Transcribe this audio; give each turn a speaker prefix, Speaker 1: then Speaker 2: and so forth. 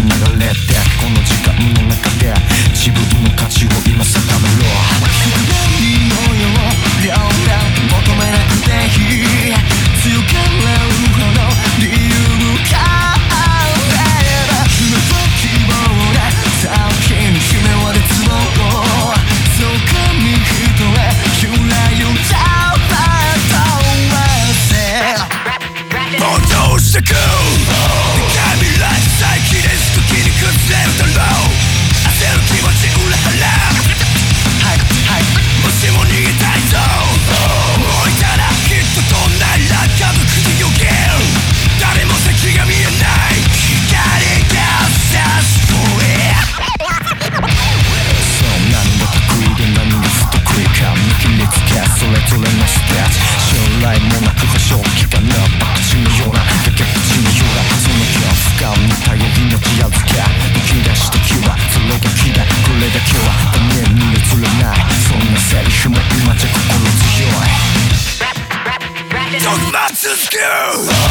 Speaker 1: 流れてこの時間の中で自分の価値を今定めろ。何のよう両面求めなくていい強がれるほど理由があれば夢と希望で先に秘めは絶望そう紙一重由来を歌うバットはせ戻してく未来再起です時に崩れるだろう焦る気持ち裏腹もしも逃げたいぞもういたらきっとどんな落下の国よける誰も先が見えない光が差す声そう何が得意で何が不得意か見切りつけそれぞれのステージ将来もなく保証期間のバカチのような崖っぷちのようなその恐怖感に頼りの気預けむき出した気はそれだけだこれだけは他人に譲れないそんなセリフも今じゃ心強いドグマ続く